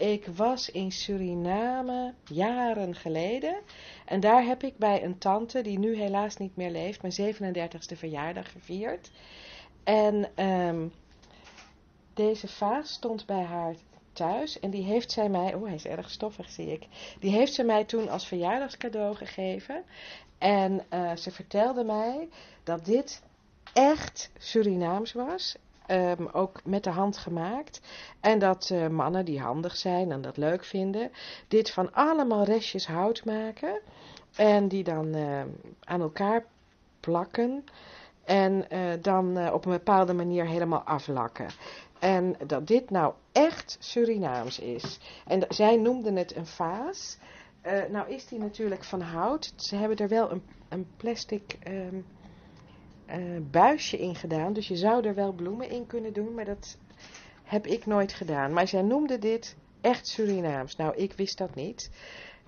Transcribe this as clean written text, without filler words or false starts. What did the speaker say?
Ik was in Suriname jaren geleden. En daar heb ik bij een tante, die nu helaas niet meer leeft, mijn 37e verjaardag gevierd. En deze vaas stond bij haar thuis. En die heeft zij mij, hij is erg stoffig zie ik. Die heeft ze mij toen als verjaardagscadeau gegeven. En ze vertelde mij dat dit echt Surinaams was. Ook met de hand gemaakt. En dat mannen die handig zijn en dat leuk vinden, dit van allemaal restjes hout maken. En die dan aan elkaar plakken. En dan op een bepaalde manier helemaal aflakken. En dat dit nou echt Surinaams is. En zij noemden het een vaas. Nou is die natuurlijk van hout. Ze hebben er wel een plastic buisje in gedaan. Dus je zou er wel bloemen in kunnen doen. Maar dat heb ik nooit gedaan. Maar zij noemden dit echt Surinaams. Nou, ik wist dat niet.